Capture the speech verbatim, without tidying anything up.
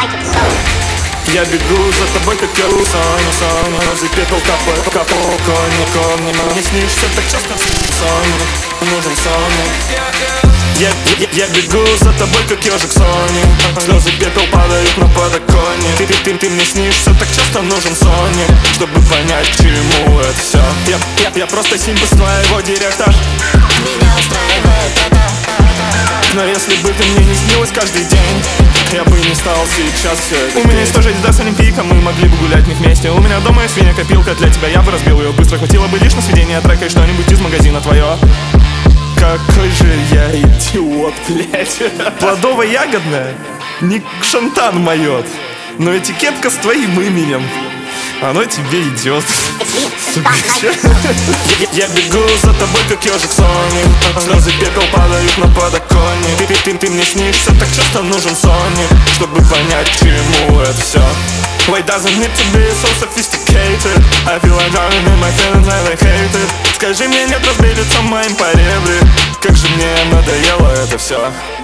Я бегу за тобой, как я Соня, Соня. Ножи пепел капает, капает, кони, кони. Мне снишься так часто, Соня, нужен Соня. Я, я, я бегу за тобой, как ежик Сони. Слезы пепел падают на подоконник. Ты, ты, ты, ты мне снишься так часто, нужен Сони, чтобы понять, к чему это все. Я, я, я просто симпл твоего директор. Меня устраивает это. Но если бы ты мне не снилась каждый день, я бы не стал сейчас все это. У меня есть тоже Adidas Олимпийка, мы могли бы гулять не вместе. У меня дома есть свинья-копилка для тебя, я бы разбил ее быстро. Хватило бы лишь на сведение трека и что-нибудь из магазина твое. Какой же я идиот, блять. Плодово-ягодная, не шантан моет, но этикетка с твоим именем, оно тебе идет. Я бегу за тобой, как ежик Сони. Слезы пепел падают на подоконник. Ты, ты, ты мне снишься так часто, нужен Сони, чтобы понять, к чему это все. Why doesn't need to be so sophisticated? I feel like drowning in my feelings, I like hate it. Скажи мне, нет, разберется моим по ребре. Как же мне надоело это все.